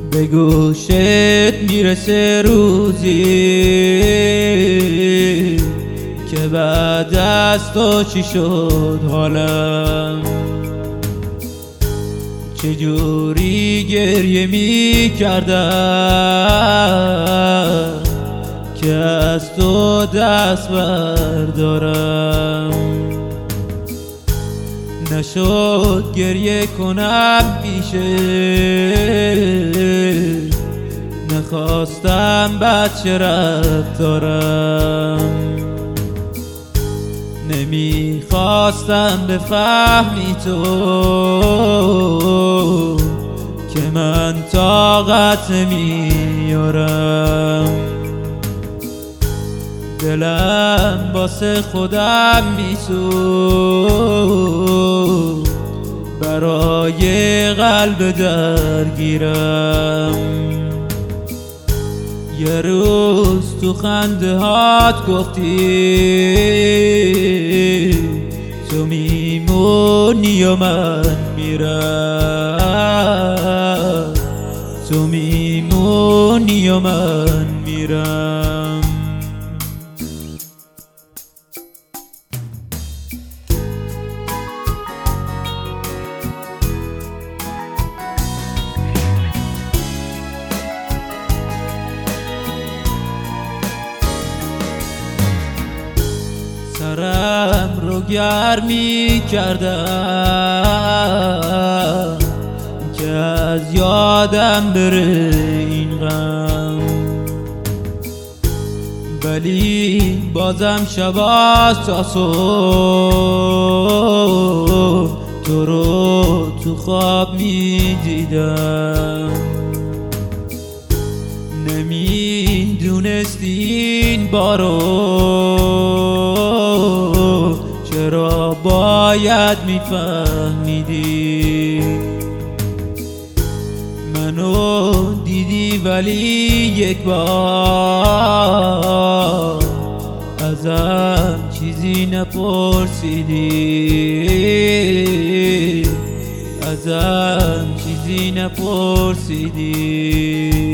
به گوشت میرسه روزی که بعد از تو چی شد حالم، چجوری گریه میکردم که از تو دست بردارم. نشد گریه کنم پیشه، نخواستم بچه رفت دارم، نمیخواستم بفهمی تو که من طاقت نمیارم. دلم واسه خودم میسوخت، برای قلب درگیرم. یه روز تو خنده هات گفتی تو میمونی و من میرم، تو میمونی و من میرم. سرم رو گرمی کردم که از یادم بره این غم، ولی بازم شباز تا صبح تو رو تو خواب میدیدم. نمیدونستی این بارو چرا باید میفهمیدی. منو دیدی ولی یک بار ازم چیزی نپرسیدی، ازم چیزی نپرسیدی.